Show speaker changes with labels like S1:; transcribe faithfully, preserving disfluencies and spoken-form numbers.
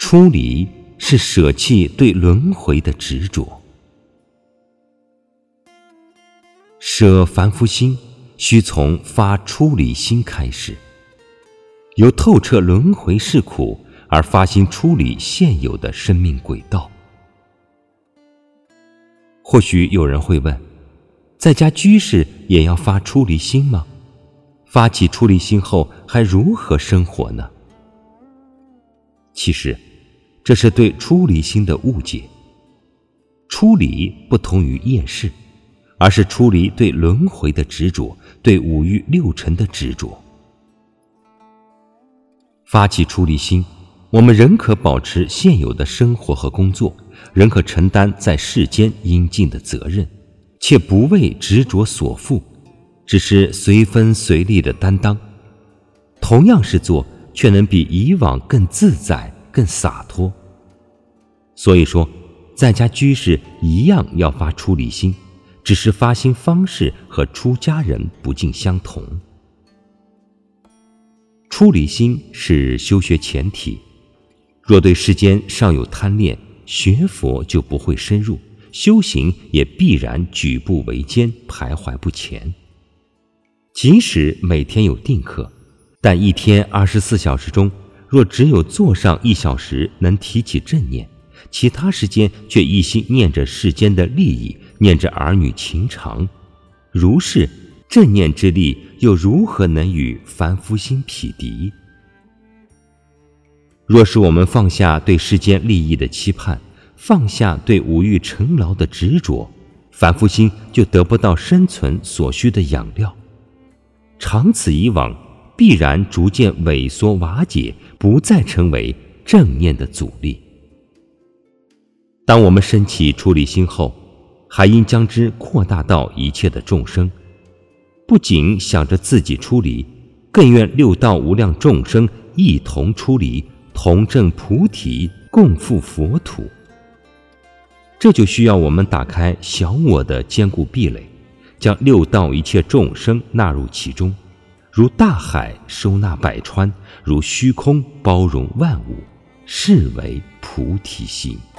S1: 出离是舍弃对轮回的执着。舍凡夫心，须从发出离心开始，由透彻轮回是苦而发心出离现有的生命轨道。或许有人会问，在家居士也要发出离心吗？发起出离心后还如何生活呢？其实这是对出离心的误解。出离不同于厌世，而是出离对轮回的执着，对五欲六尘的执着。发起出离心，我们仍可保持现有的生活和工作，仍可承担在世间应尽的责任，且不为执着所缚，只是随分随力的担当。同样是做，却能比以往更自在、更洒脱。所以说，在家居士一样要发出离心，只是发心方式和出家人不尽相同。出离心是修学前提，若对世间尚有贪恋，学佛就不会深入，修行也必然举步维艰，徘徊不前。即使每天有定课，但一天二十四小时中，若只有坐上一小时能提起正念，其他时间却一心念着世间的利益，念着儿女情长，如是正念之力又如何能与凡夫心匹敌？若是我们放下对世间利益的期盼，放下对五欲尘劳的执着，凡夫心就得不到生存所需的养料，长此以往，必然逐渐萎缩瓦解，不再成为正念的阻力。当我们升起出离心后，还应将之扩大到一切的众生，不仅想着自己出离，更愿六道无量众生一同出离，同证菩提，共赴佛土。这就需要我们打开小我的坚固壁垒，将六道一切众生纳入其中，如大海收纳百川，如虚空包容万物，是为菩提心。